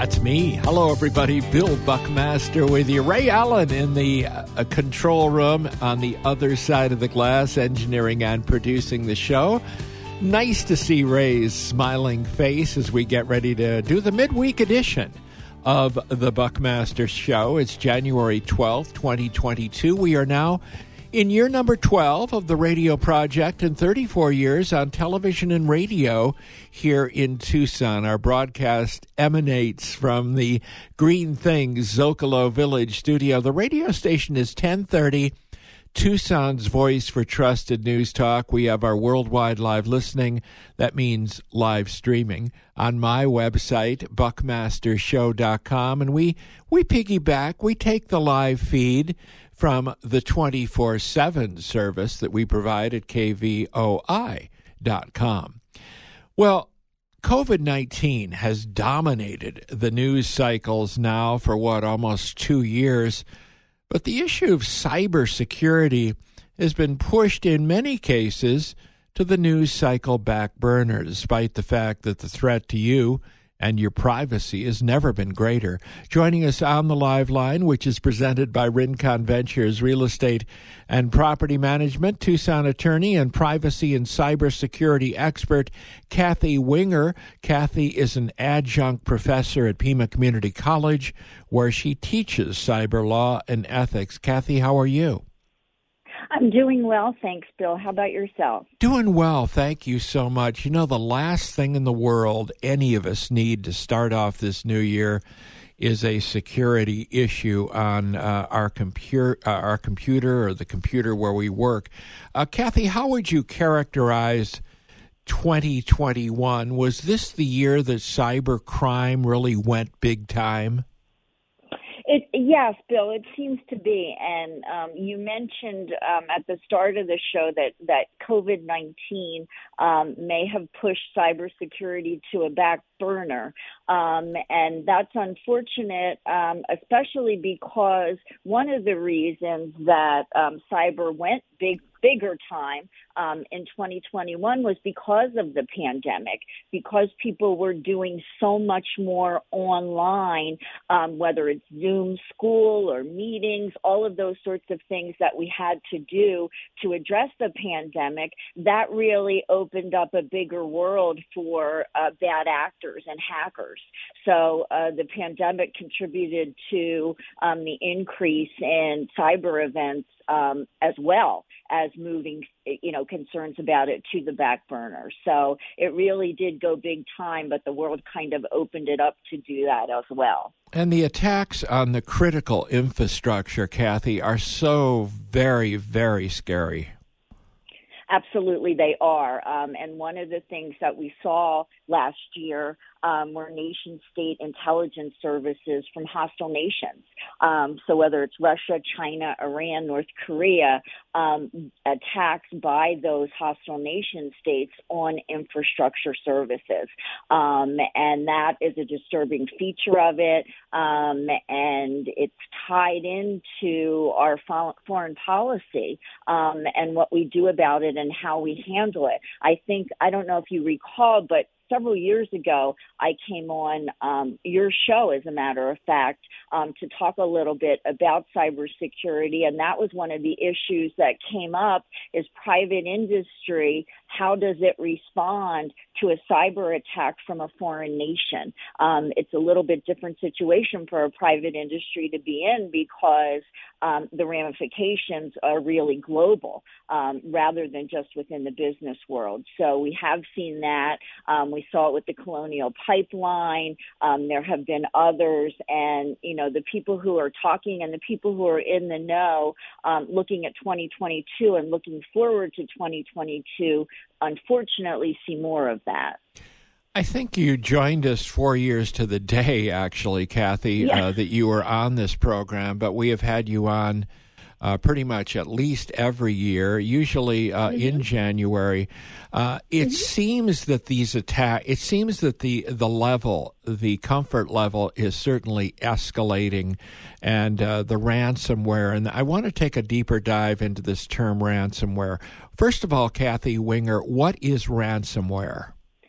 That's me. Hello, everybody. Bill Buckmaster with you. Ray Allen in the control room on the other side of the glass, engineering and producing the show. Nice to see Ray's smiling face as we get ready to do the midweek edition of the Buckmaster Show. It's January 12th, 2022. We are now in year number 12 of the radio project and 34 years on television and radio here in Tucson. Our broadcast emanates from the Green Things Zocalo Village studio. The radio station is 1030, Tucson's voice for trusted news talk. We have our worldwide live listening. That means live streaming on my website, buckmastershow.com. And we piggyback, we take the live feed from the 24/7 service that we provide at kvoi.com. Well, COVID-19 has dominated the news cycles now for almost 2 years. But the issue of cybersecurity has been pushed in many cases to the news cycle back burner, despite the fact that the threat to you and your privacy has never been greater. Joining us on the live line, which is presented by Rincon Ventures Real Estate and Property Management, Tucson attorney and privacy and cybersecurity expert, Kathy Winger. Kathy is an adjunct professor at Pima Community College, where she teaches cyber law and ethics. Kathy, how are you? I'm doing well, thanks, Bill. How about yourself? Doing well, thank you so much. You know, the last thing in the world any of us need to start off this new year is a security issue on our computer or the computer where we work. Kathy, how would you characterize 2021? Was this the year that cyber crime really went big time? Yes, Bill, it seems to be. And you mentioned at the start of the show that COVID-19 may have pushed cybersecurity to a back burner. And that's unfortunate, especially because one of the reasons that cyber went bigger time in 2021 was because of the pandemic, because people were doing so much more online, whether it's Zoom school or meetings, all of those sorts of things that we had to do to address the pandemic. That really opened up a bigger world for bad actors and hackers. So the pandemic contributed to the increase in cyber events as well as moving, concerns about it to the back burner. So it really did go big time, but the world kind of opened it up to do that as well. And the attacks on the critical infrastructure, Kathy, are so very, very scary. Absolutely, they are. And one of the things that we saw last year were nation-state intelligence services from hostile nations. So whether it's Russia, China, Iran, North Korea, attacks by those hostile nation states on infrastructure services. And that is a disturbing feature of it. And it's tied into our foreign policy and what we do about it and how we handle it. I don't know if you recall, but several years ago, I came on your show, as a matter of fact, to talk a little bit about cybersecurity, and that was one of the issues that came up is private industry. How does it respond to a cyber attack from a foreign nation? It's a little bit different situation for a private industry to be in because the ramifications are really global rather than just within the business world. So we have seen that. We saw it with the Colonial Pipeline. There have been others. And, the people who are talking and the people who are in the know looking at 2022 and looking forward to 2022, unfortunately, see more of that. I think you joined us 4 years to the day, actually, Kathy, that you were on this program. But we have had you on pretty much at least every year, usually in January. It seems that these attacks, it seems that the level, the comfort level is certainly escalating, and the ransomware. And I want to take a deeper dive into this term ransomware. First of all, Kathy Winger, what is ransomware?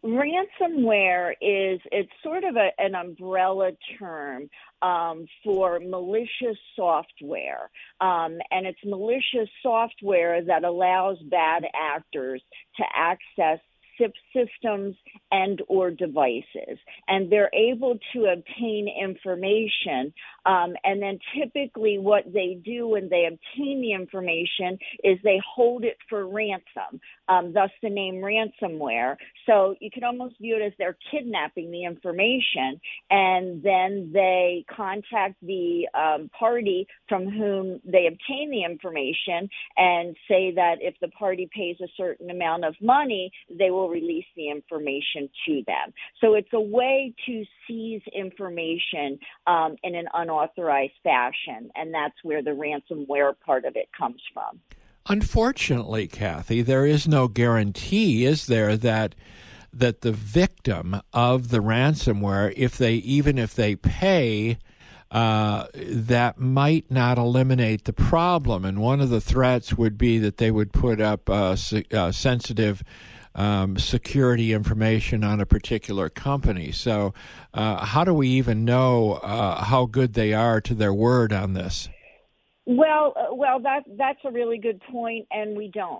Ransomware it's sort of an umbrella term for malicious software, and it's malicious software that allows bad actors to access systems and or devices, and they're able to obtain information, and then typically what they do when they obtain the information is they hold it for ransom, thus the name ransomware. So you could almost view it as they're kidnapping the information, and then they contact the party from whom they obtain the information and say that if the party pays a certain amount of money, they will release the information to them. So it's a way to seize information in an unauthorized fashion, and that's where the ransomware part of it comes from. Unfortunately, Kathy, there is no guarantee, is there, that the victim of the ransomware, if they pay, that might not eliminate the problem. And one of the threats would be that they would put up sensitive security information on a particular company. So how do we even know how good they are to their word on this? Well, that's a really good point, and we don't.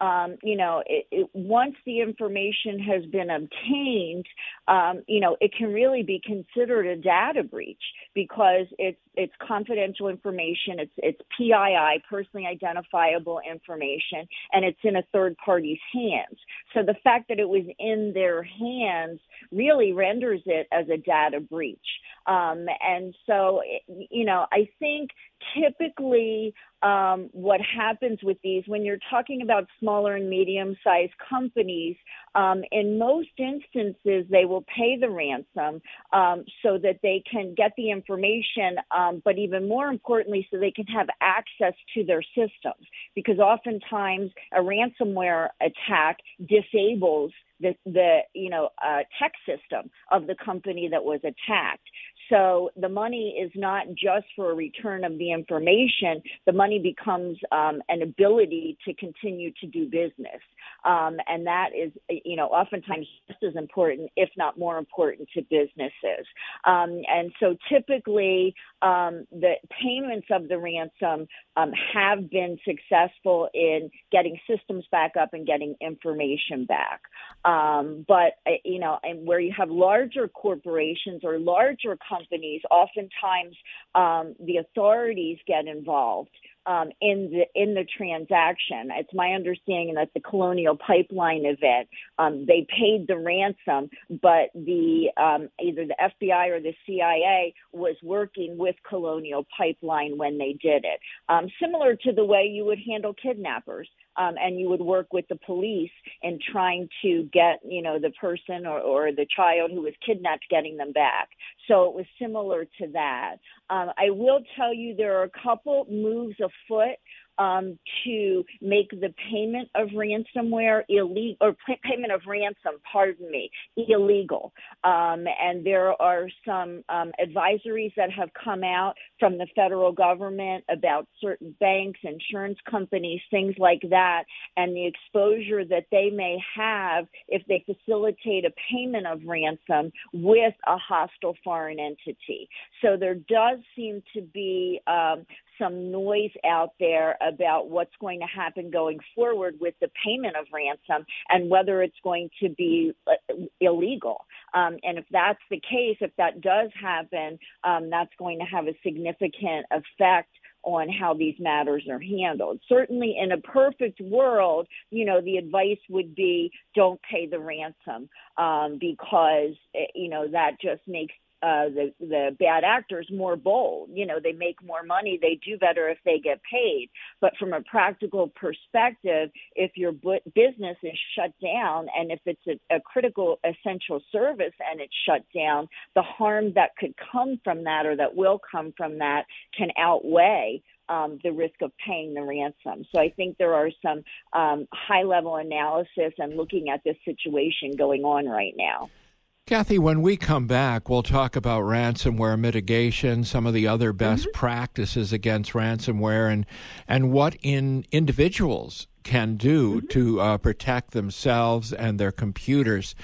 Once the information has been obtained, it can really be considered a data breach because it's confidential information, it's PII, personally identifiable information, and it's in a third party's hands. So the fact that it was in their hands really renders it as a data breach. And so, I think typically what happens with these, when you're talking about smaller and medium-sized companies, in most instances, they will pay the ransom so that they can get the information, but even more importantly, so they can have access to their systems. Because oftentimes, a ransomware attack disables the tech system of the company that was attacked. So the money is not just for a return of the information. The money becomes an ability to continue to do business. And that is, oftentimes just as important, if not more important, to businesses. And so typically the payments of the ransom have been successful in getting systems back up and getting information back. But and where you have larger corporations or larger companies, oftentimes the authorities get involved in the transaction. It's my understanding that the Colonial Pipeline event, they paid the ransom, but the either the FBI or the CIA was working with Colonial Pipeline when they did it. Similar to the way you would handle kidnappers. And you would work with the police in trying to get, the person or the child who was kidnapped, getting them back. So it was similar to that. I will tell you there are a couple moves afoot to make the payment of ransomware illegal, or payment of ransom, illegal. And there are some advisories that have come out from the federal government about certain banks, insurance companies, things like that, and the exposure that they may have if they facilitate a payment of ransom with a hostile foreign entity. So there does seem to be some noise out there about what's going to happen going forward with the payment of ransom and whether it's going to be illegal. And if that's the case, if that does happen, that's going to have a significant effect on how these matters are handled. Certainly in a perfect world, the advice would be don't pay the ransom because, that just makes the bad actors more bold. They make more money. They do better if they get paid. But from a practical perspective, if your business is shut down and if it's a critical essential service and it's shut down, the harm that could come from that or that will come from that can outweigh the risk of paying the ransom. So I think there are some high-level analysis and looking at this situation going on right now. Kathy, when we come back, we'll talk about ransomware mitigation, some of the other best practices against ransomware, and what individuals can do to protect themselves and their computers.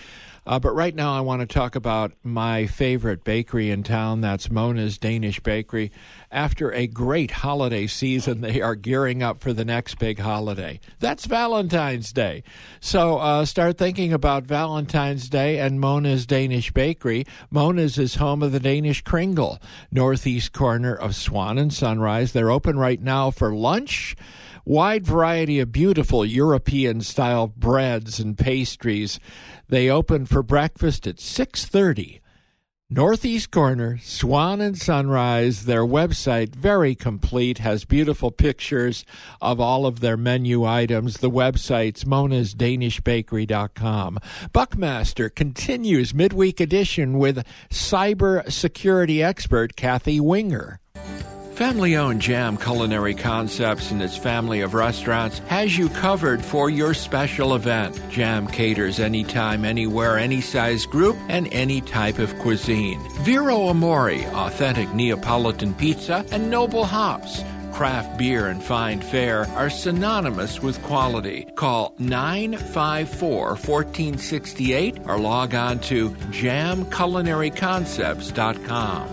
But right now I want to talk about my favorite bakery in town. That's Mona's Danish Bakery. After a great holiday season, they are gearing up for the next big holiday. That's Valentine's Day. So start thinking about Valentine's Day and Mona's Danish Bakery. Mona's is home of the Danish Kringle, northeast corner of Swan and Sunrise. They're open right now for lunch. Wide variety of beautiful European-style breads and pastries. They open for breakfast at 6:30. Northeast corner, Swan and Sunrise. Their website, very complete, has beautiful pictures of all of their menu items. The website's monasdanishbakery.com. Buckmaster continues midweek edition with cybersecurity expert Kathy Winger. Family-owned Jam Culinary Concepts and its family of restaurants has you covered for your special event. Jam caters anytime, anywhere, any size group, and any type of cuisine. Vero Amore, authentic Neapolitan pizza, and Noble Hops. Craft beer and fine fare are synonymous with quality. Call 954-1468 or log on to jamculinaryconcepts.com.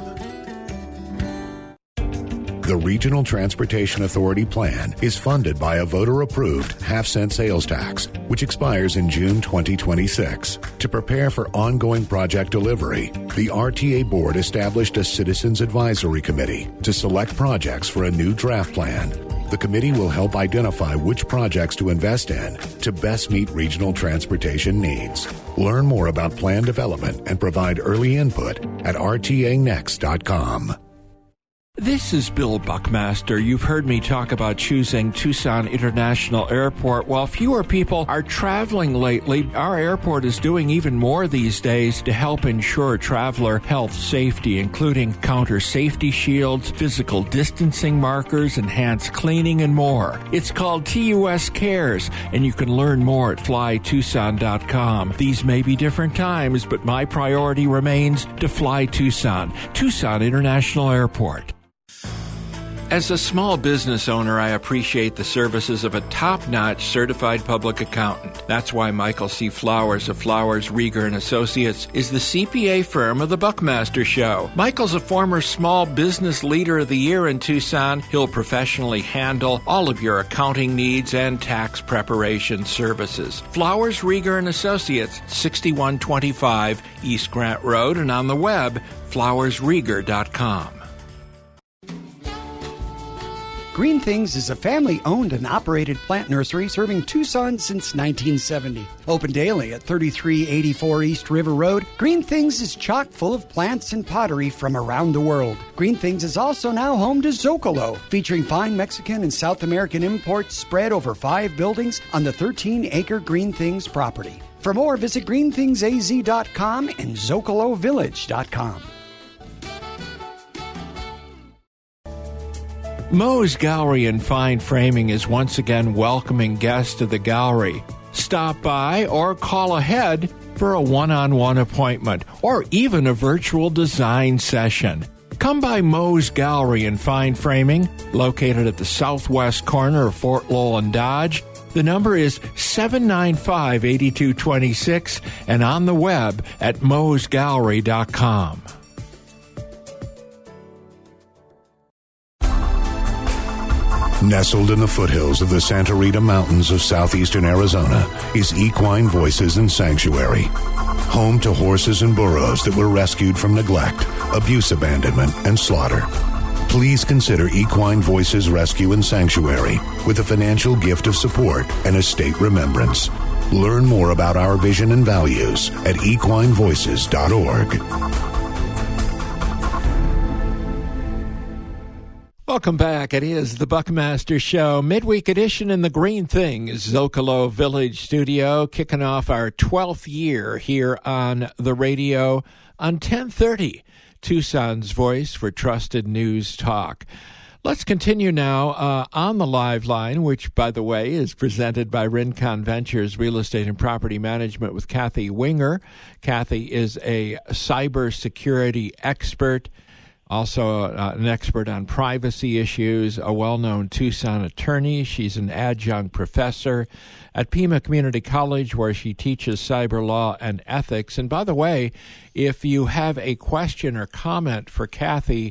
The Regional Transportation Authority plan is funded by a voter-approved half-cent sales tax, which expires in June 2026. To prepare for ongoing project delivery, the RTA Board established a Citizens Advisory Committee to select projects for a new draft plan. The committee will help identify which projects to invest in to best meet regional transportation needs. Learn more about plan development and provide early input at rtanext.com. This is Bill Buckmaster. You've heard me talk about choosing Tucson International Airport. While fewer people are traveling lately, our airport is doing even more these days to help ensure traveler health safety, including counter safety shields, physical distancing markers, enhanced cleaning, and more. It's called TUS Cares, and you can learn more at flytucson.com. These may be different times, but my priority remains to fly Tucson. Tucson International Airport. As a small business owner, I appreciate the services of a top-notch certified public accountant. That's why Michael C. Flowers of Flowers, Rieger & Associates is the CPA firm of the Buckmaster Show. Michael's a former Small Business Leader of the Year in Tucson. He'll professionally handle all of your accounting needs and tax preparation services. Flowers, Rieger & Associates, 6125 East Grant Road, and on the web, flowersrieger.com. Green Things is a family-owned and operated plant nursery serving Tucson since 1970. Open daily at 3384 East River Road, Green Things is chock full of plants and pottery from around the world. Green Things is also now home to Zocalo, featuring fine Mexican and South American imports spread over 5 buildings on the 13-acre Green Things property. For more, visit greenthingsaz.com and zocalovillage.com. Moe's Gallery and Fine Framing is once again welcoming guests to the gallery. Stop by or call ahead for a one-on-one appointment or even a virtual design session. Come by Moe's Gallery and Fine Framing, located at the southwest corner of Fort Lowell and Dodge. The number is 795-8226 and on the web at moesgallery.com. Nestled in the foothills of the Santa Rita Mountains of southeastern Arizona is Equine Voices and Sanctuary. Home to horses and burros that were rescued from neglect, abuse, abandonment, and slaughter. Please consider Equine Voices Rescue and Sanctuary with a financial gift of support and estate remembrance. Learn more about our vision and values at equinevoices.org. Welcome back. It is the Buckmaster Show, midweek edition in the Green Things Zocalo Village studio, kicking off our 12th year here on the radio on 1030, Tucson's voice for trusted news talk. Let's continue now on the live line, which, by the way, is presented by Rincon Ventures Real Estate and Property Management with Kathy Winger. Kathy is a cybersecurity expert. Also an expert on privacy issues, a well-known Tucson attorney. She's an adjunct professor at Pima Community College, where she teaches cyber law and ethics. And by the way, if you have a question or comment for Kathy,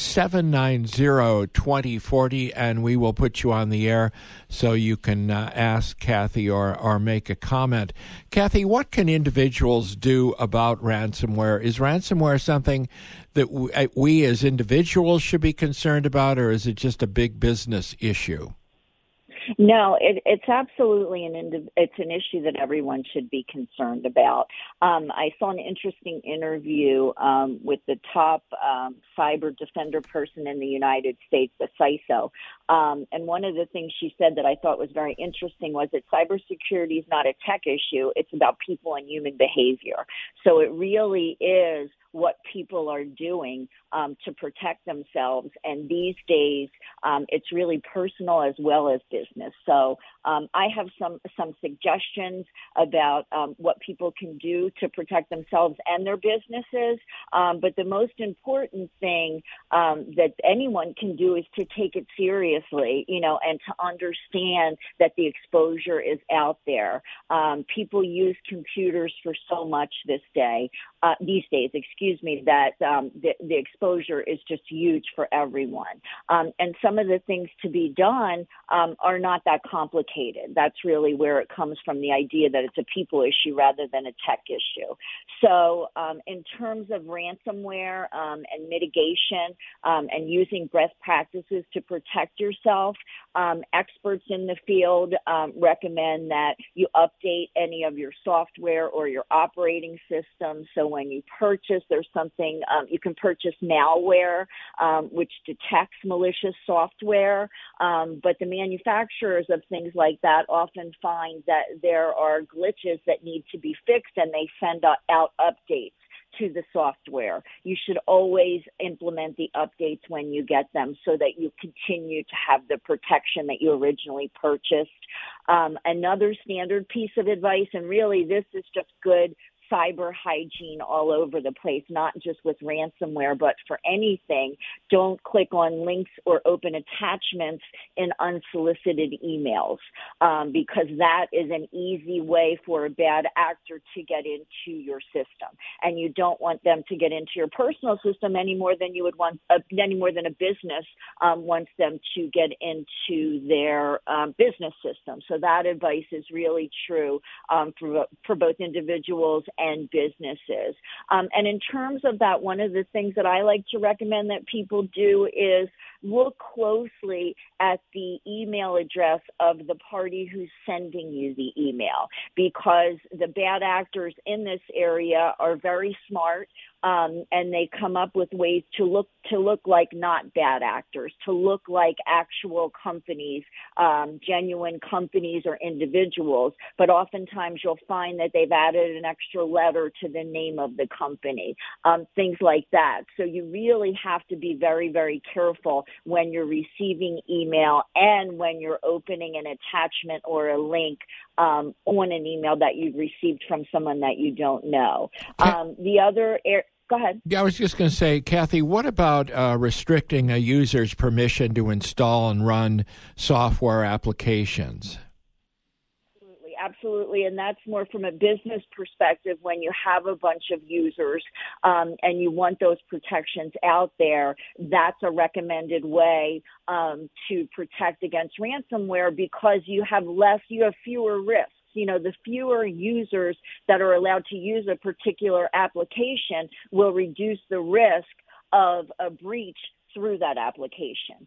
790-2040, and we will put you on the air so you can ask Kathy or make a comment. Kathy, what can individuals do about ransomware? Is ransomware something that we as individuals should be concerned about, or is it just a big business issue? No, it's absolutely it's an issue that everyone should be concerned about. I saw an interesting interview with the top cyber defender person in the United States, the CISO, and one of the things she said that I thought was very interesting was that cybersecurity is not a tech issue; it's about people and human behavior. So it really is what people are doing to protect themselves. And these days, it's really personal as well as business. So I have some suggestions about what people can do to protect themselves and their businesses. But the most important thing that anyone can do is to take it seriously, and to understand that the exposure is out there. People use computers for so much these days, that the exposure is just huge for everyone. And some of the things to be done are not that complicated. That's really where it comes from, the idea that it's a people issue rather than a tech issue. So in terms of ransomware and mitigation and using best practices to protect yourself, experts in the field recommend that you update any of your software or your operating system. So when you purchase, there's something, you can purchase malware, which detects malicious software. But the manufacturers of things like that often find that there are glitches that need to be fixed, and they send out updates to the software. You should always implement the updates when you get them so that you continue to have the protection that you originally purchased. Another standard piece of advice, and really this is just good cyber hygiene all over the place, not just with ransomware, but for anything. Don't click on links or open attachments in unsolicited emails, because that is an easy way for a bad actor to get into your system. And you don't want them to get into your personal system any more than you would want, any more than a business wants them to get into their business system. So that advice is really true for both individuals and businesses. And in terms of that, one of the things that I like to recommend that people do is look closely at the email address of the party who's sending you the email, because the bad actors in this area are very smart, and they come up with ways to look like not bad actors, to look like actual companies, genuine companies or individuals. But oftentimes you'll find that they've added an extra letter to the name of the company, things like that. So you really have to be very, very careful when you're receiving email and when you're opening an attachment or a link on an email that you've received from someone that you don't know. Go ahead. Yeah, I was just going to say, Kathy, what about restricting a user's permission to install and run software applications? Absolutely, and that's more from a business perspective. When you have a bunch of users and you want those protections out there, that's a recommended way to protect against ransomware, because you have fewer risks. The fewer users that are allowed to use a particular application will reduce the risk of a breach through that application.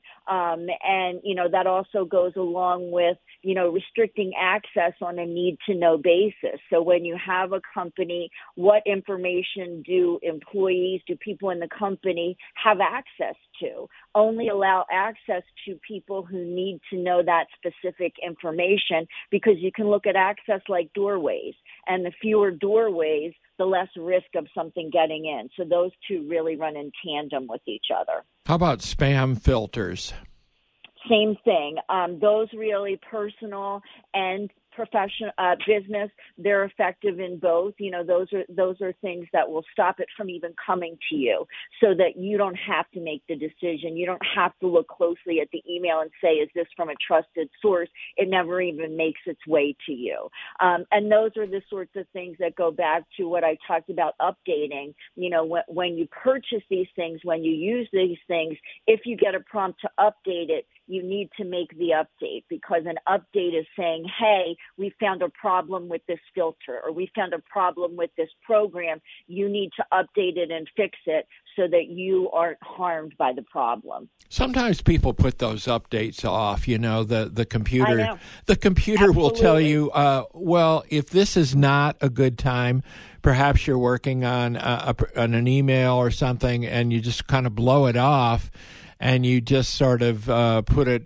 That also goes along with, restricting access on a need-to-know basis. So when you have a company, what information do people in the company have access to? Only allow access to people who need to know that specific information, because you can look at access like doorways, and the fewer doorways, the less risk of something getting in. So those two really run in tandem with each other. How about spam filters? Same thing. Those really personal and business, they're effective in both. Those are things that will stop it from even coming to you, so that you don't have to make the decision. You don't have to look closely at the email and say, is this from a trusted source? It never even makes its way to you. And those are the sorts of things that go back to what I talked about updating. When you purchase these things, when you use these things, if you get a prompt to update it, you need to make the update, because an update is saying, hey, we found a problem with this filter, or we found a problem with this program. You need to update it and fix it so that you aren't harmed by the problem. Sometimes people put those updates off. The computer. I know. The computer Absolutely. will tell you, well, if this is not a good time, perhaps you're working on an email or something, and you just kind of blow it off. And you just sort of put it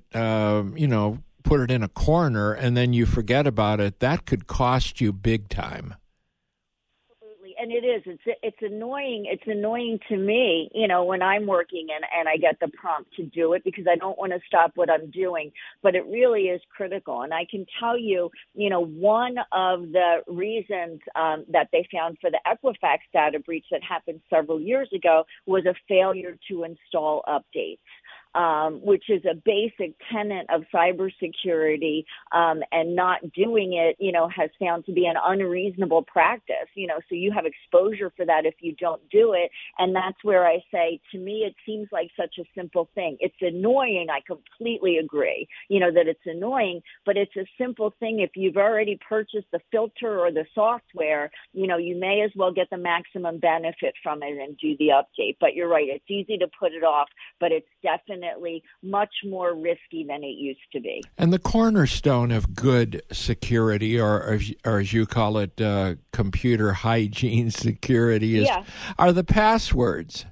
in a corner, and then you forget about it. That could cost you big time. Absolutely, and it is. It's annoying. It's annoying to me, when I'm working and I get the prompt to do it, because I don't want to stop what I'm doing. But it really is critical. And I can tell you, one of the reasons that they found for the Equifax data breach that happened several years ago was a failure to install updates. Which is a basic tenet of cybersecurity, and not doing it, has found to be an unreasonable practice, so you have exposure for that if you don't do it. And that's where I say, to me, it seems like such a simple thing. It's annoying. I completely agree, that it's annoying, but it's a simple thing. If you've already purchased the filter or the software, you may as well get the maximum benefit from it and do the update. But you're right. It's easy to put it off, but it's definitely much more risky than it used to be. And the cornerstone of good security, or as you call it, computer hygiene security, are the passwords.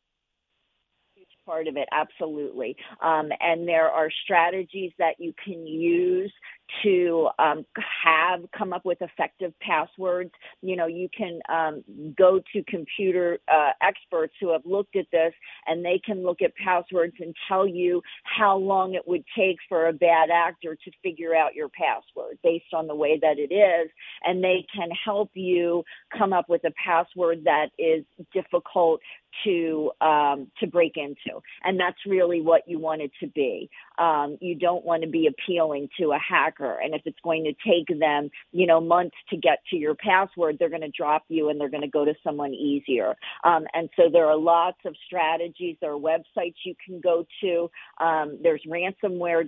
Part of it, absolutely. And there are strategies that you can use to come up with effective passwords. You can go to computer experts who have looked at this, and they can look at passwords and tell you how long it would take for a bad actor to figure out your password based on the way that it is. And they can help you come up with a password that is difficult to break into. And that's really what you want it to be. You don't want to be appealing to a hacker. And if it's going to take them, months to get to your password, they're going to drop you and they're going to go to someone easier. And so there are lots of strategies. There are websites you can go to. There's ransomware,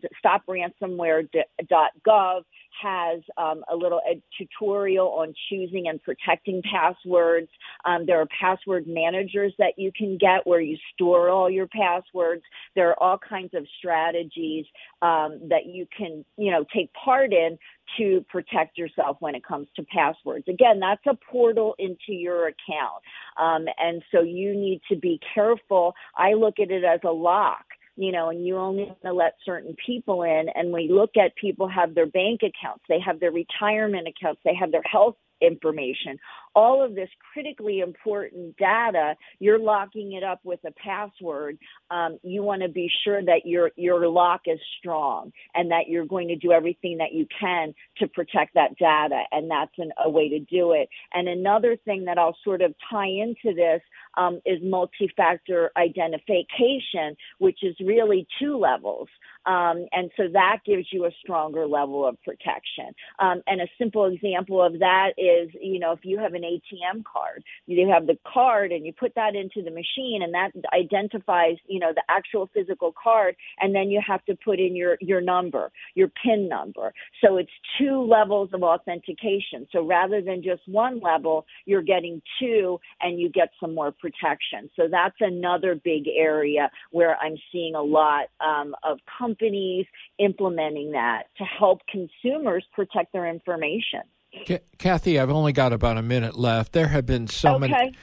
stopransomware.gov has a little tutorial on choosing and protecting passwords. There are password managers that you can get where you store all your passwords. There are all kinds of strategies that you can, take part in to protect yourself when it comes to passwords. Again, that's a portal into your account. And so you need to be careful. I look at it as a lock. And you only want to let certain people in. And we look at people have their bank accounts, they have their retirement accounts, they have their health information, all of this critically important data. You're locking it up with a password. You want to be sure that your lock is strong and that you're going to do everything that you can to protect that data. And that's a way to do it. And another thing that I'll sort of tie into this is multi-factor identification, which is really 2 levels. And so that gives you a stronger level of protection. And a simple example of that is, if you have an ATM card, you have the card and you put that into the machine and that identifies, the actual physical card. And then you have to put in your number, your PIN number. So it's 2 levels of authentication. So rather than just 1 level, you're getting 2 and you get some more protection. So that's another big area where I'm seeing a lot of companies implementing that to help consumers protect their information. Kathy, I've only got about a minute left. There have been so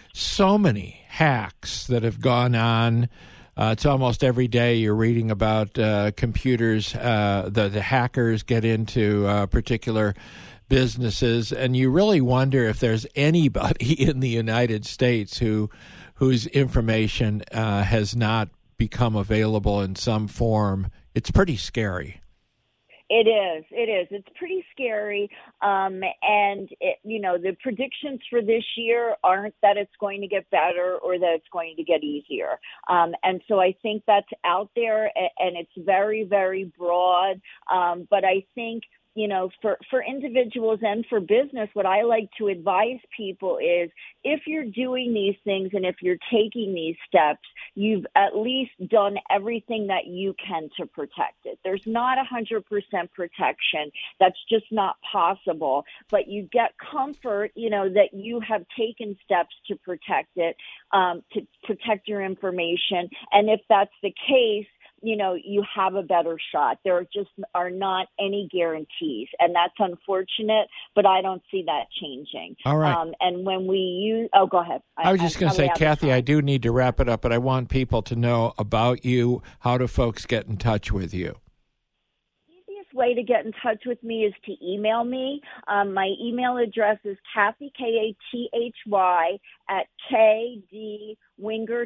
many hacks that have gone on. It's almost every day you're reading about computers. The hackers get into particular businesses, and you really wonder if there's anybody in the United States whose information has not become available in some form. It's pretty scary. It is. It's pretty scary. And, the predictions for this year aren't that it's going to get better or that it's going to get easier. And so I think that's out there, and it's very, very broad. But I think, for individuals and for business, what I like to advise people is if you're doing these things and if you're taking these steps, you've at least done everything that you can to protect it. There's not 100% protection. That's just not possible. But you get comfort, that you have taken steps to protect it, to protect your information. And if that's the case, you have a better shot. There just are not any guarantees, and that's unfortunate, but I don't see that changing. All right. And when we use, go ahead. I was just going to say, Kathy, I do need to wrap it up, but I want people to know about you. How do folks get in touch with you? Way to get in touch with me is to email me. My email address is Kathy, Kathy, at KDWinger,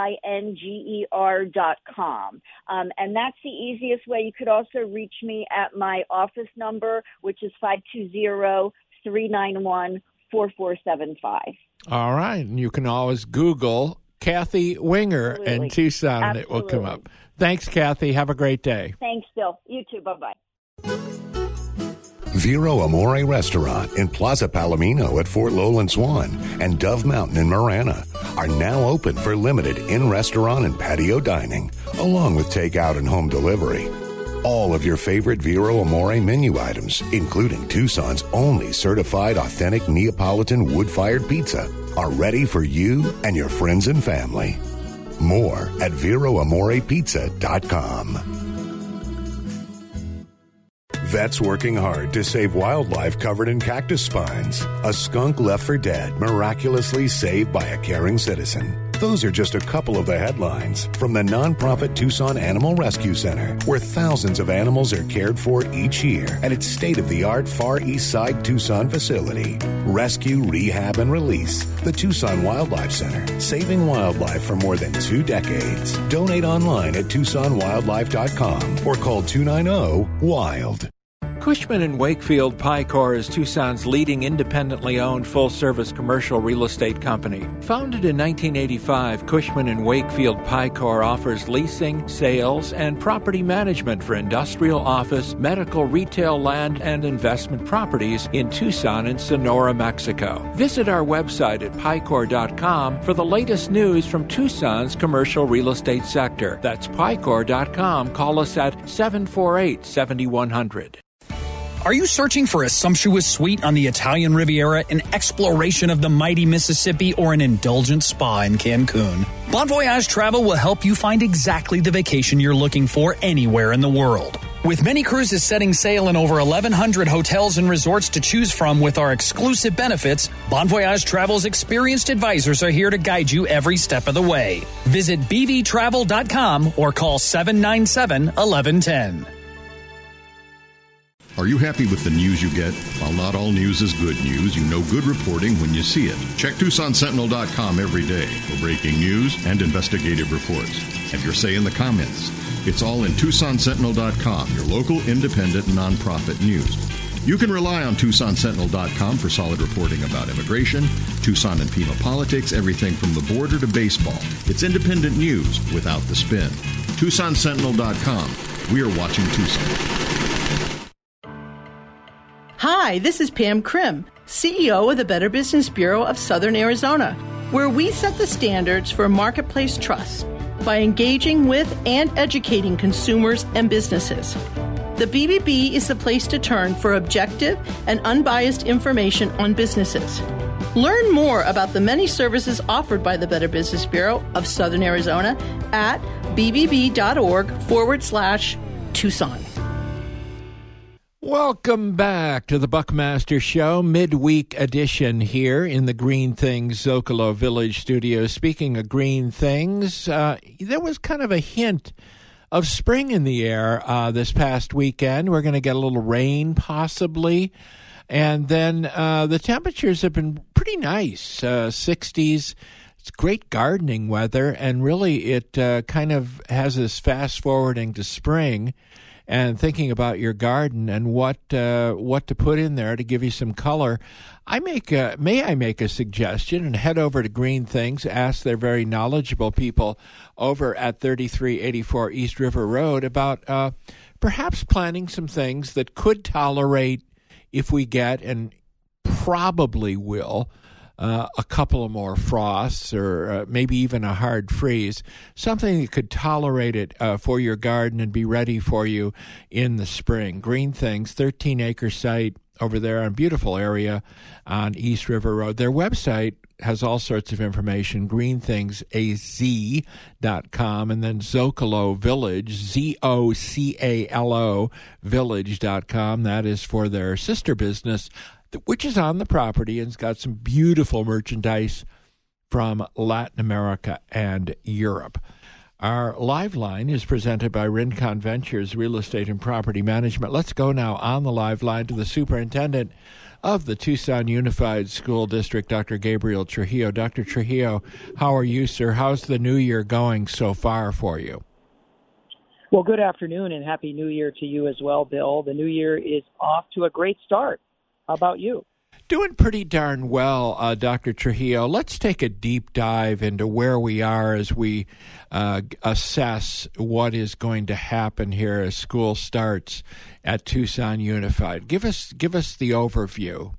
WINGER.com. And that's the easiest way. You could also reach me at my office number, which is 520-391-4475. All right. And you can always Google Kathy Winger in Tucson, and it will come up. Thanks, Kathy. Have a great day. Thanks, Bill. You too. Bye-bye. Vero Amore Restaurant in Plaza Palomino at Fort Lowland Swan and Dove Mountain in Marana are now open for limited in-restaurant and patio dining, along with takeout and home delivery. All of your favorite Vero Amore menu items, including Tucson's only certified authentic Neapolitan wood-fired pizza, are ready for you and your friends and family. More at VeroAmorePizza.com. Vets working hard to save wildlife covered in cactus spines. A skunk left for dead, miraculously saved by a caring citizen. Those are just a couple of the headlines from the nonprofit Tucson Animal Rescue Center, where thousands of animals are cared for each year at its state-of-the-art Far East Side Tucson facility. Rescue, rehab, and release. The Tucson Wildlife Center, saving wildlife for more than 2 decades. Donate online at TucsonWildlife.com or call 290-WILD. Cushman & Wakefield Picor is Tucson's leading independently owned full-service commercial real estate company. Founded in 1985, Cushman & Wakefield Picor offers leasing, sales, and property management for industrial, office, medical, retail, land, and investment properties in Tucson and Sonora, Mexico. Visit our website at Picor.com for the latest news from Tucson's commercial real estate sector. That's Picor.com. Call us at 748-7100. Are you searching for a sumptuous suite on the Italian Riviera, an exploration of the mighty Mississippi, or an indulgent spa in Cancun? Bon Voyage Travel will help you find exactly the vacation you're looking for anywhere in the world. With many cruises setting sail in over 1,100 hotels and resorts to choose from with our exclusive benefits, Bon Voyage Travel's experienced advisors are here to guide you every step of the way. Visit bvtravel.com or call 797-1110. Are you happy with the news you get? While not all news is good news, you know good reporting when you see it. Check TucsonSentinel.com every day for breaking news and investigative reports. Have your say in the comments. It's all in TucsonSentinel.com, your local independent nonprofit news. You can rely on TucsonSentinel.com for solid reporting about immigration, Tucson and Pima politics, everything from the border to baseball. It's independent news without the spin. TucsonSentinel.com. We are watching Tucson. Hi, this is Pam Krim, CEO of the Better Business Bureau of Southern Arizona, where we set the standards for marketplace trust by engaging with and educating consumers and businesses. The BBB is the place to turn for objective and unbiased information on businesses. Learn more about the many services offered by the Better Business Bureau of Southern Arizona at bbb.org/Tucson. Welcome back to the Buckmaster Show, midweek edition here in the Green Things Zocalo Village studio. Speaking of green things, there was kind of a hint of spring in the air this past weekend. We're going to get a little rain possibly. And then the temperatures have been pretty nice, 60s. It's great gardening weather, and really it kind of has us fast-forwarding to spring. and thinking about your garden and what to put in there to give you some color, may I make a suggestion and head over to Green Things, ask their very knowledgeable people over at 3384 East River Road about perhaps planting some things that could tolerate, if we get, and probably will, a couple of more frosts or maybe even a hard freeze, something that could tolerate it for your garden and be ready for you in the spring. Green Things, 13-acre site over there, a beautiful area on East River Road. Their website has all sorts of information, greenthingaz.com, and then Zocalo Village, Zocalo Village.com. That is for their sister business, which is on the property and it's got some beautiful merchandise from Latin America and Europe. Our live line is presented by Rincon Ventures Real Estate and Property Management. Let's go now on the live line to the superintendent of the Tucson Unified School District, Dr. Gabriel Trujillo. Dr. Trujillo, how are you, sir? How's the new year going so far for you? Well, good afternoon and Happy New Year to you as well, Bill. The new year is off to a great start. How about you? Doing pretty darn well, Dr. Trujillo. Let's take a deep dive into where we are as we assess what is going to happen here as school starts at Tucson Unified. Give us the overview.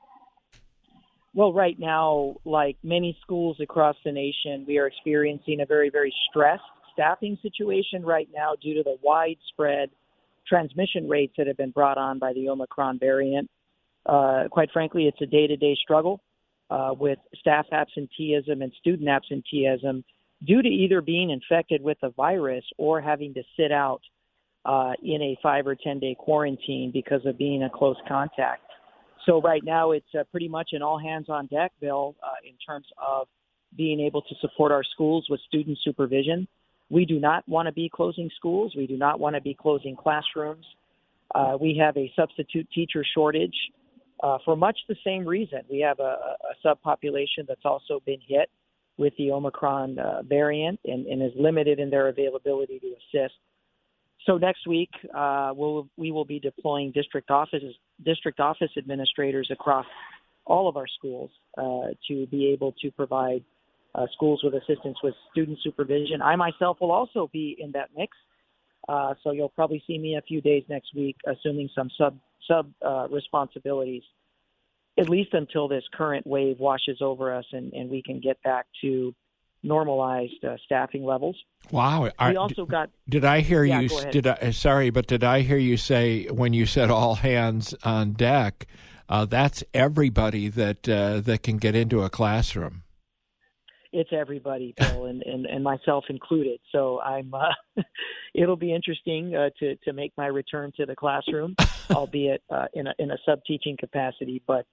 Well, right now, like many schools across the nation, we are experiencing a very, very stressed staffing situation right now due to the widespread transmission rates that have been brought on by the Omicron variant. Quite frankly, it's a day-to-day struggle with staff absenteeism and student absenteeism due to either being infected with the virus or having to sit out in a 5 or 10-day quarantine because of being a close contact. So right now it's pretty much an all-hands-on-deck, Bill, in terms of being able to support our schools with student supervision. We do not want to be closing schools. We do not want to be closing classrooms. We have a substitute teacher shortage. For much the same reason. We have a subpopulation that's also been hit with the Omicron variant and is limited in their availability to assist. So next week, we will be deploying district office administrators across all of our schools to be able to provide schools with assistance with student supervision. I myself will also be in that mix. So you'll probably see me a few days next week, assuming some sub responsibilities, at least until this current wave washes over us and we can get back to normalized staffing levels. Wow! We also got. Did I hear you? Go ahead. Did I hear you say when you said all hands on deck? That's everybody that can get into a classroom. It's everybody, Bill, and myself included. So I'm. It'll be interesting to make my return to the classroom, albeit in a sub-teaching capacity. But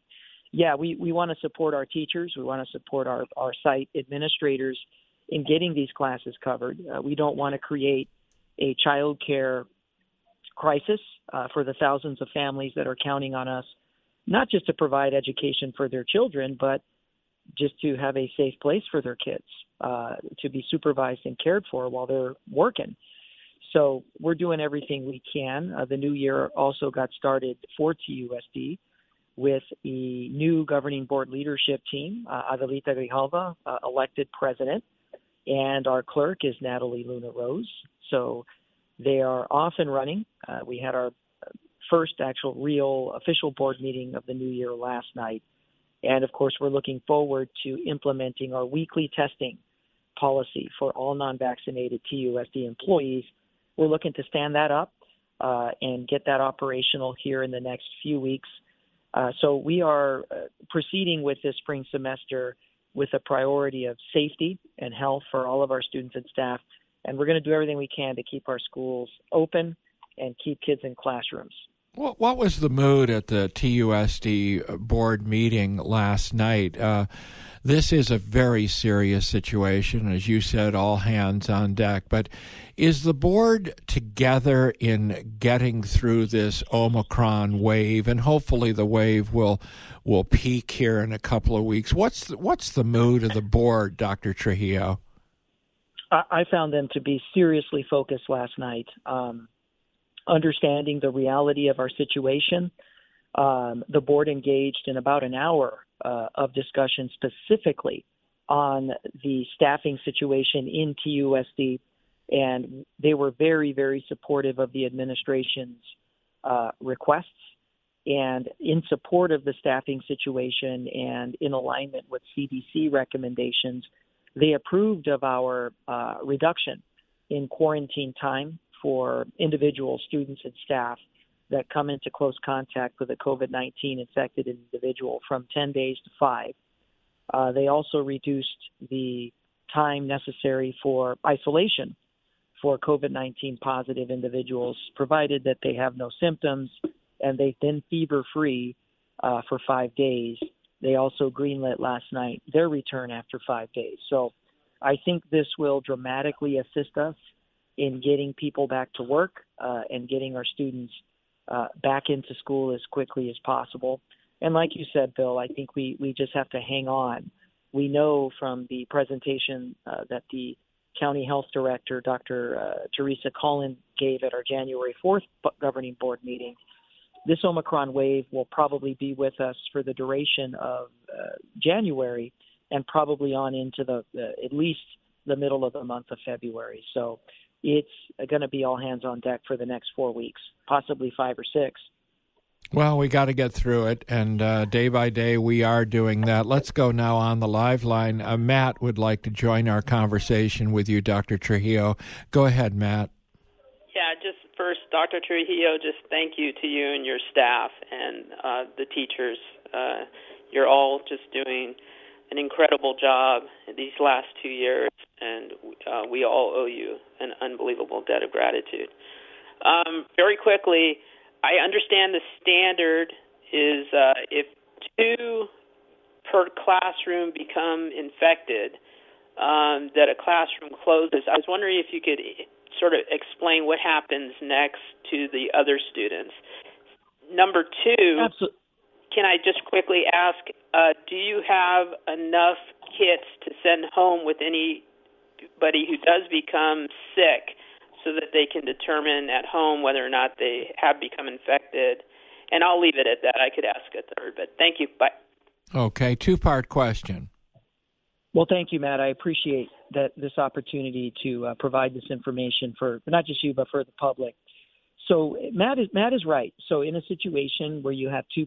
we want to support our teachers. We want to support our site administrators in getting these classes covered. We don't want to create a child care crisis for the thousands of families that are counting on us, not just to provide education for their children, but just to have a safe place for their kids to be supervised and cared for while they're working. So we're doing everything we can. The new year also got started for TUSD with the new governing board leadership team, Adelita Grijalva, elected president, and our clerk is Natalie Luna Rose. So they are off and running. We had our first actual real official board meeting of the new year last night. And, of course, we're looking forward to implementing our weekly testing policy for all non-vaccinated TUSD employees. We're looking to stand that up and get that operational here in the next few weeks. So we are proceeding with this spring semester with a priority of safety and health for all of our students and staff. And we're going to do everything we can to keep our schools open and keep kids in classrooms. What was the mood at the TUSD board meeting last night? This is a very serious situation, as you said, all hands on deck. But is the board together in getting through this Omicron wave? And hopefully the wave will peak here in a couple of weeks. What's the mood of the board, Dr. Trujillo? I found them to be seriously focused last night. understanding the reality of our situation, the board engaged in about an hour of discussion specifically on the staffing situation in TUSD, and they were very, very supportive of the administration's requests. And in support of the staffing situation and in alignment with CDC recommendations, they approved of our reduction in quarantine time for individual students and staff that come into close contact with a COVID-19 infected individual from 10 days to 5. They also reduced the time necessary for isolation for COVID-19 positive individuals, provided that they have no symptoms and they've been fever-free for 5 days. They also greenlit last night their return after 5 days. So I think this will dramatically assist us in getting people back to work and getting our students back into school as quickly as possible. And like you said, Bill, I think we just have to hang on. We know from the presentation that the County Health Director, Dr. Teresa Collin, gave at our January 4th governing board meeting, this Omicron wave will probably be with us for the duration of January and probably on into at least the middle of the month of February. So it's going to be all hands on deck for the next 4 weeks, possibly 5 or 6. Well, we got to get through it, and day by day we are doing that. Let's go now on the live line. Matt would like to join our conversation with you, Dr. Trujillo. Go ahead, Matt. Yeah, just first, Dr. Trujillo, just thank you to you and your staff and the teachers. You're all just doing an incredible job these last 2 years, and we all owe you an unbelievable debt of gratitude. Very quickly, I understand the standard is if 2 per classroom become infected, that a classroom closes. I was wondering if you could sort of explain what happens next to the other students. Number 2, Absolutely. Can I just quickly ask, do you have enough kits to send home with anybody who does become sick so that they can determine at home whether or not they have become infected? And I'll leave it at that. I could ask a third, but thank you. Bye. Okay, 2-part question. Well, thank you, Matt. I appreciate this opportunity to provide this information for not just you, but for the public. So Matt is right. So in a situation where you have 2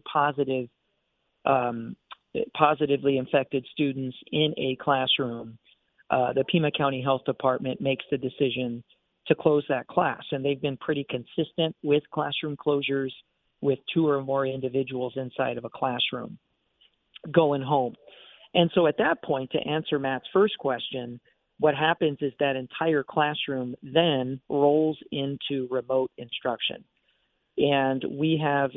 positively infected students in a classroom, the Pima County Health Department makes the decision to close that class. And they've been pretty consistent with classroom closures with 2 or more individuals inside of a classroom going home. And so at that point, to answer Matt's first question, what happens is that entire classroom then rolls into remote instruction. And we have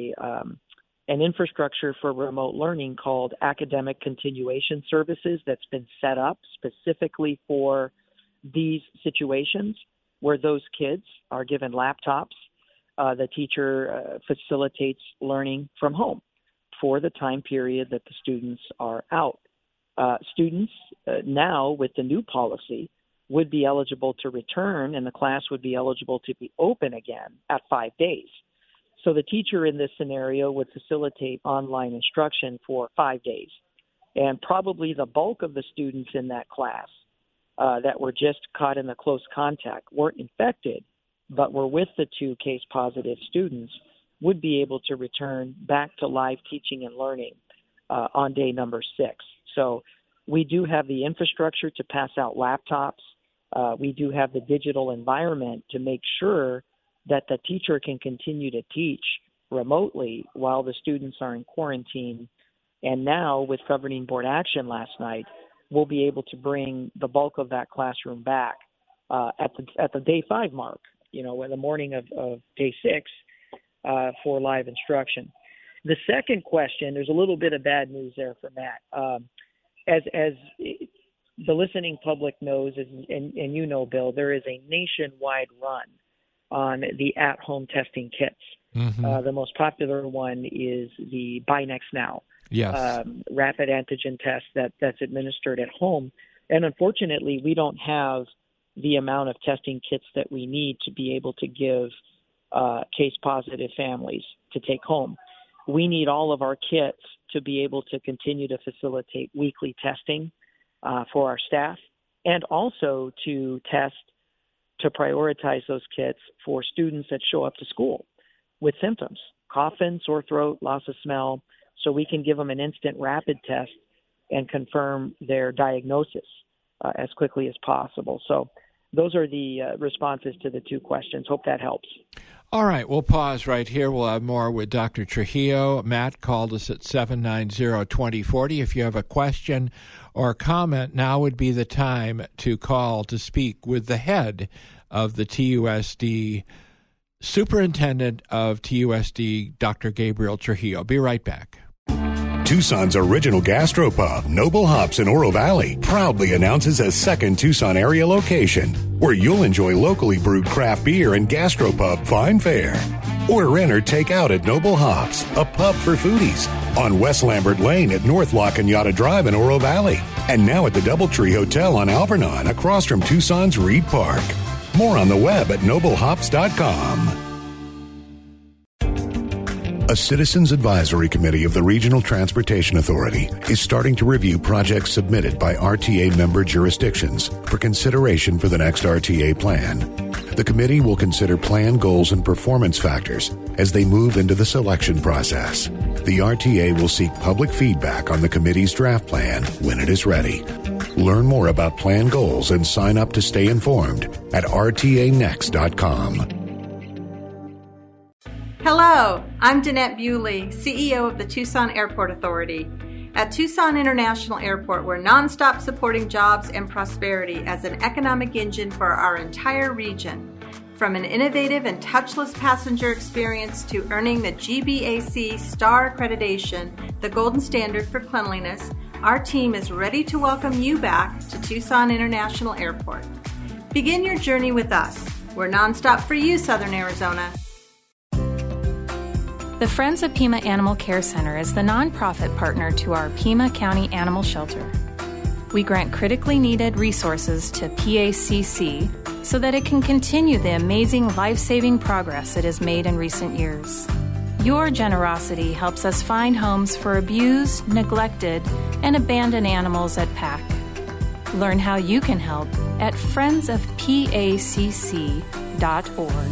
an infrastructure for remote learning called Academic Continuation Services that's been set up specifically for these situations where those kids are given laptops. The teacher facilitates learning from home for the time period that the students are out. Students now with the new policy would be eligible to return, and the class would be eligible to be open again at 5 days. So the teacher in this scenario would facilitate online instruction for 5 days. And probably the bulk of the students in that class that were just caught in the close contact weren't infected, but were with the 2 case-positive students would be able to return back to live teaching and learning on day number 6. So we do have the infrastructure to pass out laptops. We do have the digital environment to make sure that the teacher can continue to teach remotely while the students are in quarantine. And now with governing board action last night, we'll be able to bring the bulk of that classroom back at the day 5 mark, in the morning of day 6 for live instruction. The second question, there's a little bit of bad news there for Matt. As the listening public knows, and you know, Bill, there is a nationwide run on the at-home testing kits. Mm-hmm. The most popular one is the BinaxNOW rapid antigen test that's administered at home. And unfortunately, we don't have the amount of testing kits that we need to be able to give case-positive families to take home. We need all of our kits to be able to continue to facilitate weekly testing for our staff, and also to prioritize those kits for students that show up to school with symptoms, coughing, sore throat, loss of smell, so we can give them an instant rapid test and confirm their diagnosis as quickly as possible. So those are the responses to the two questions. Hope that helps. All right, we'll pause right here. We'll have more with Dr. Trujillo. Matt called us at 790-2040. If you have a question or comment, now would be the time to call to speak with the head of the TUSD, Superintendent of TUSD, Dr. Gabriel Trujillo. Be right back. Tucson's original gastropub, Noble Hops in Oro Valley, proudly announces a second Tucson area location where you'll enjoy locally brewed craft beer and gastropub fine fare. Order in or take out at Noble Hops, a pub for foodies, on West Lambert Lane at North La Cañada Drive in Oro Valley, and now at the Doubletree Hotel on Alvernon across from Tucson's Reed Park. More on the web at noblehops.com. A Citizens Advisory Committee of the Regional Transportation Authority is starting to review projects submitted by RTA member jurisdictions for consideration for the next RTA plan. The committee will consider plan goals and performance factors as they move into the selection process. The RTA will seek public feedback on the committee's draft plan when it is ready. Learn more about plan goals and sign up to stay informed at rtanext.com. Hello, I'm Danette Bewley, CEO of the Tucson Airport Authority. At Tucson International Airport, we're nonstop supporting jobs and prosperity as an economic engine for our entire region. From an innovative and touchless passenger experience to earning the GBAC Star Accreditation, the golden standard for cleanliness, our team is ready to welcome you back to Tucson International Airport. Begin your journey with us. We're nonstop for you, Southern Arizona. The Friends of Pima Animal Care Center is the nonprofit partner to our Pima County Animal Shelter. We grant critically needed resources to PACC so that it can continue the amazing life-saving progress it has made in recent years. Your generosity helps us find homes for abused, neglected, and abandoned animals at PAC. Learn how you can help at friendsofpacc.org.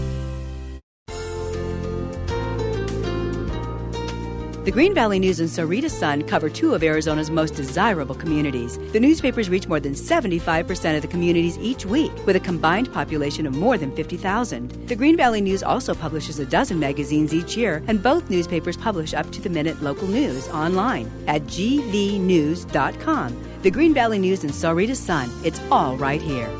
The Green Valley News and Sahuarita Sun cover two of Arizona's most desirable communities. The newspapers reach more than 75% of the communities each week, with a combined population of more than 50,000. The Green Valley News also publishes a dozen magazines each year, and both newspapers publish up-to-the-minute local news online at gvnews.com. The Green Valley News and Sahuarita Sun, it's all right here.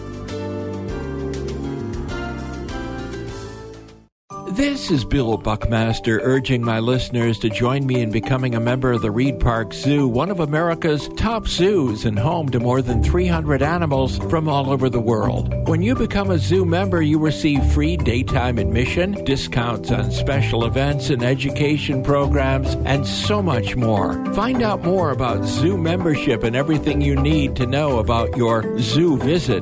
This is Bill Buckmaster urging my listeners to join me in becoming a member of the Reed Park Zoo, one of America's top zoos and home to more than 300 animals from all over the world. When you become a zoo member, you receive free daytime admission, discounts on special events and education programs, and so much more. Find out more about zoo membership and everything you need to know about your zoo visit.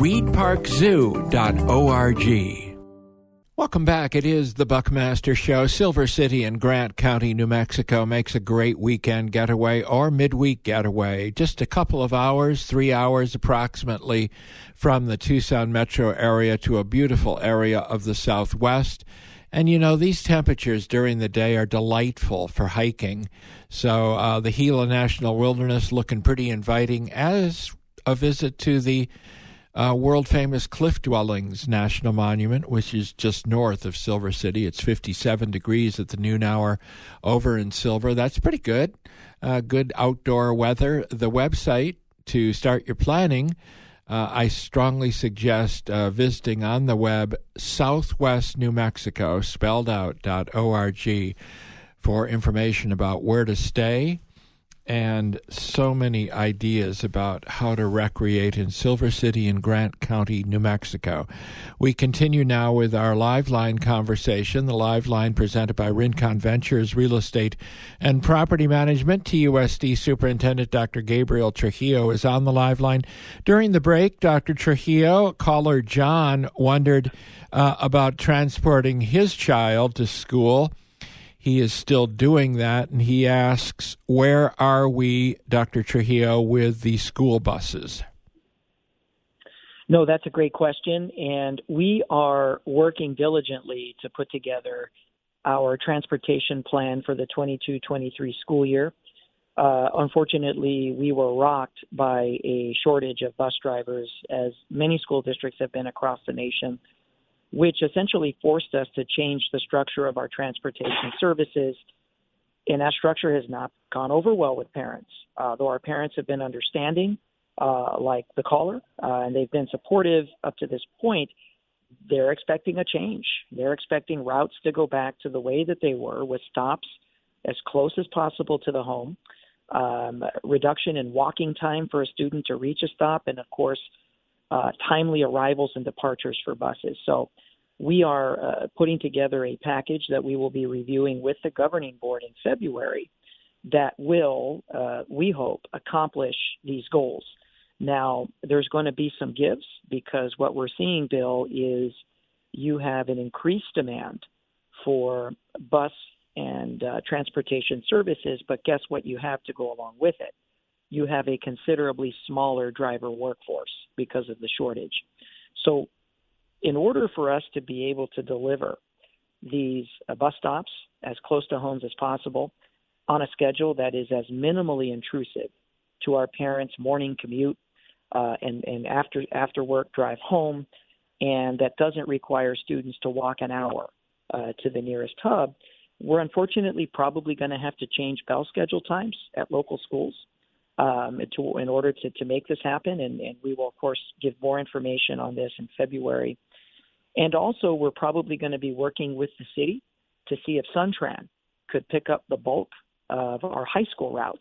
reedparkzoo.org. Welcome back. It is the Buckmaster Show. Silver City in Grant County, New Mexico makes a great weekend getaway or midweek getaway. Just a couple of hours, 3 hours approximately, from the Tucson metro area to a beautiful area of the Southwest. And, you know, these temperatures during the day are delightful for hiking. So the Gila National Wilderness looking pretty inviting, as a visit to the world-famous Cliff Dwellings National Monument, which is just north of Silver City. It's 57 degrees at the noon hour over in Silver. That's pretty good. Good outdoor weather. The website to start your planning, I strongly suggest visiting on the web Southwest New Mexico, spelled out, .org, for information about where to stay and so many ideas about how to recreate in Silver City and Grant County, New Mexico. We continue now with our Live Line conversation. The Live Line presented by Rincon Ventures Real Estate and Property Management. TUSD Superintendent Dr. Gabriel Trujillo is on the Live Line. During the break, Dr. Trujillo, caller John, wondered about transporting his child to school. He is still doing that, and he asks, where are we, Dr. Trujillo, with the school buses? No, that's a great question, and we are working diligently to put together our transportation plan for the 22-23 school year. Unfortunately, we were rocked by a shortage of bus drivers, as many school districts have been across the nation, which essentially forced us to change the structure of our transportation services. And that structure has not gone over well with parents. Though our parents have been understanding, like the caller, and they've been supportive up to this point, they're expecting a change. They're expecting routes to go back to the way that they were, with stops as close as possible to the home, reduction in walking time for a student to reach a stop, and of course, timely arrivals and departures for buses. So we are putting together a package that we will be reviewing with the governing board in February that will, we hope, accomplish these goals. Now, there's going to be some gives, because what we're seeing, Bill, is you have an increased demand for bus and transportation services, but guess what you have to go along with it? You have a considerably smaller driver workforce because of the shortage. So in order for us to be able to deliver these bus stops as close to homes as possible on a schedule that is as minimally intrusive to our parents' morning commute and after work drive home, and that doesn't require students to walk an hour to the nearest hub, we're unfortunately probably going to have to change bell schedule times at local schools in order to make this happen. And we will, of course, give more information on this in February. And also, we're probably going to be working with the city to see if SunTran could pick up the bulk of our high school routes.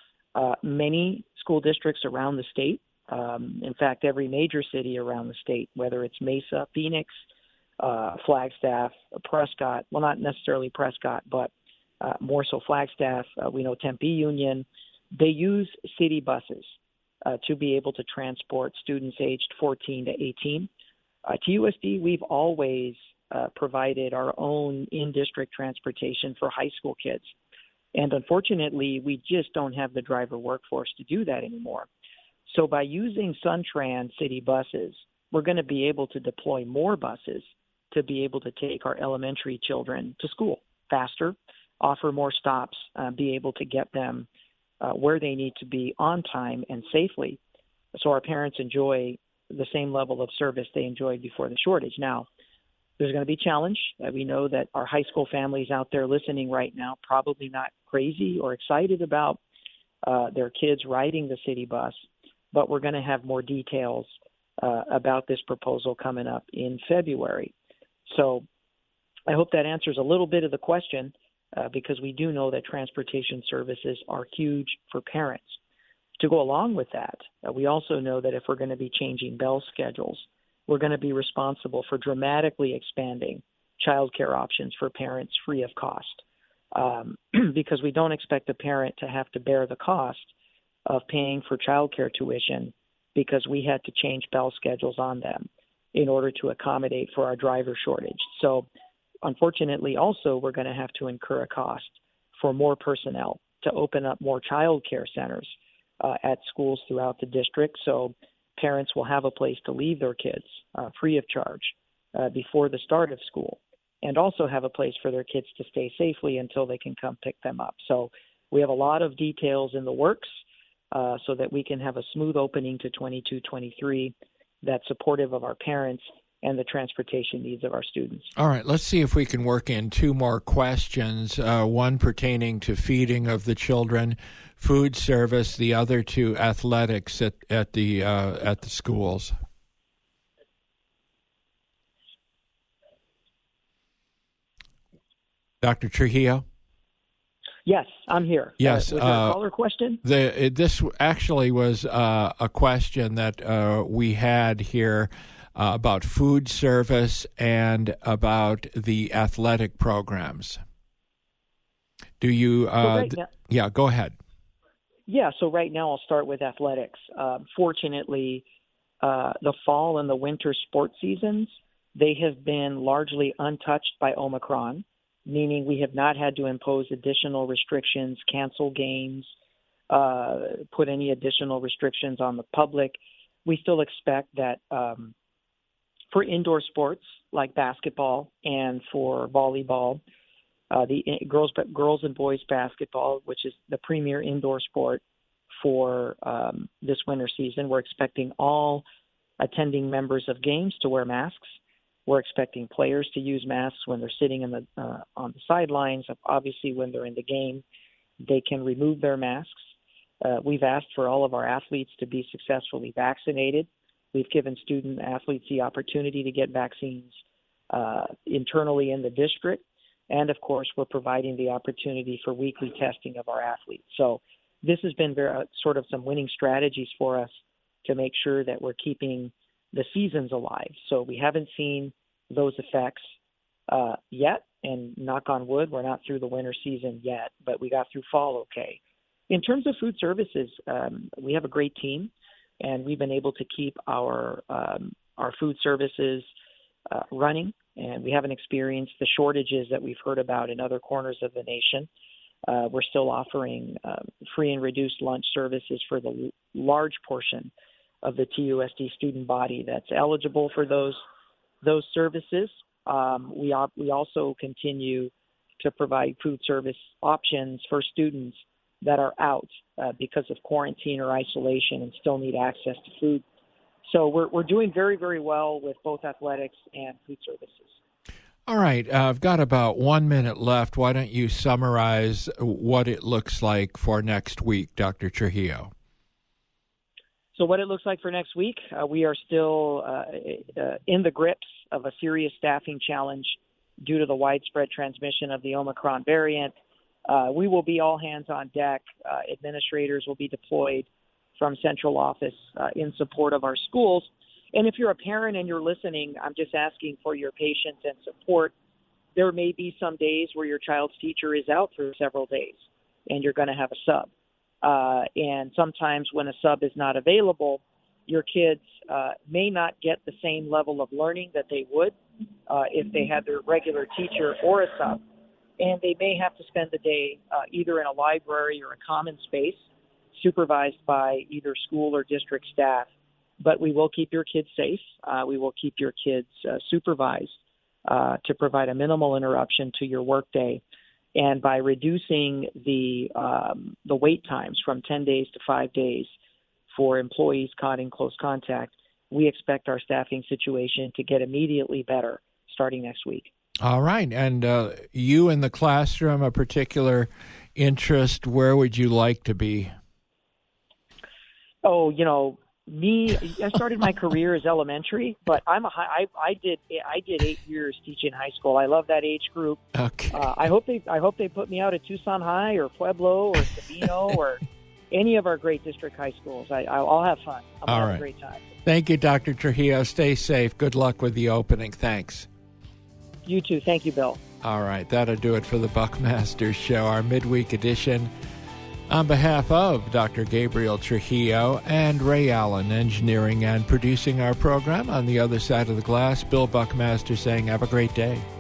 Many school districts around the state, in fact, every major city around the state, whether it's Mesa, Phoenix, Flagstaff, Prescott, well, not necessarily Prescott, but more so Flagstaff, we know Tempe Union, they use city buses to be able to transport students aged 14 to 18. TUSD, we've always provided our own in-district transportation for high school kids. And unfortunately, we just don't have the driver workforce to do that anymore. So by using SunTran city buses, we're going to be able to deploy more buses to be able to take our elementary children to school faster, offer more stops, be able to get them where they need to be on time and safely, so our parents enjoy the same level of service they enjoyed before the shortage. Now, there's going to be a challenge. We know that our high school families out there listening right now probably not crazy or excited about their kids riding the city bus, but we're going to have more details about this proposal coming up in February. So I hope that answers a little bit of the question, because we do know that transportation services are huge for parents. To go along with that, we also know that if we're going to be changing bell schedules, we're going to be responsible for dramatically expanding childcare options for parents free of cost, because we don't expect a parent to have to bear the cost of paying for childcare tuition because we had to change bell schedules on them in order to accommodate for our driver shortage. So unfortunately, also, we're going to have to incur a cost for more personnel to open up more child care centers at schools throughout the district, so parents will have a place to leave their kids free of charge before the start of school, and also have a place for their kids to stay safely until they can come pick them up. So we have a lot of details in the works so that we can have a smooth opening to 22-23 that's supportive of our parents and the transportation needs of our students. All right, let's see if we can work in two more questions, one pertaining to feeding of the children, food service, the other to athletics at the schools. Dr. Trujillo? Yes, I'm here. Yes. Was there a caller question? This actually was a question that we had here about food service and about the athletic programs. Do you? Yeah, go ahead. Yeah, so right now I'll start with athletics. Fortunately, the fall and the winter sports seasons, they have been largely untouched by Omicron, meaning we have not had to impose additional restrictions, cancel games, put any additional restrictions on the public. We still expect that for indoor sports like basketball and for volleyball, the girls and boys basketball, which is the premier indoor sport for this winter season, we're expecting all attending members of games to wear masks. We're expecting players to use masks when they're sitting in the on the sidelines. Obviously, when they're in the game, they can remove their masks. We've asked for all of our athletes to be successfully vaccinated. We've given student athletes the opportunity to get vaccines internally in the district. And, of course, we're providing the opportunity for weekly testing of our athletes. So this has been sort of some winning strategies for us to make sure that we're keeping the seasons alive. So we haven't seen those effects yet, and knock on wood, we're not through the winter season yet, but we got through fall okay. In terms of food services, we have a great team, and we've been able to keep our food services running, and we haven't experienced the shortages that we've heard about in other corners of the nation. We're still offering free and reduced lunch services for the large portion of the TUSD student body that's eligible for those services. We also continue to provide food service options for students that are out because of quarantine or isolation and still need access to food. So we're doing very, very well with both athletics and food services. All right. I've got about 1 minute left. Why don't you summarize what it looks like for next week, Dr. Trujillo? So what it looks like for next week, we are still in the grips of a serious staffing challenge due to the widespread transmission of the Omicron variant. We will be all hands on deck. Administrators will be deployed from central office in support of our schools. And if you're a parent and you're listening, I'm just asking for your patience and support. There may be some days where your child's teacher is out for several days and you're going to have a sub. And sometimes when a sub is not available, your kids may not get the same level of learning that they would if they had their regular teacher or a sub. And they may have to spend the day either in a library or a common space supervised by either school or district staff. But we will keep your kids safe. We will keep your kids supervised to provide a minimal interruption to your workday. And by reducing the wait times from 10 days to 5 days for employees caught in close contact, we expect our staffing situation to get immediately better starting next week. All right. And you in the classroom, a particular interest, where would you like to be? Oh, I started my career as elementary, but I did 8 years teaching high school. I love that age group. Okay. I hope they put me out at Tucson High or Pueblo or Sabino or any of our great district high schools. I'll have fun. I'll have a great time. Thank you, Dr. Trujillo. Stay safe. Good luck with the opening. Thanks. You too. Thank you, Bill. All right. That'll do it for the Buckmasters Show, our midweek edition. On behalf of Dr. Gabriel Trujillo and Ray Allen, engineering and producing our program, on the other side of the glass, Bill Buckmaster saying have a great day.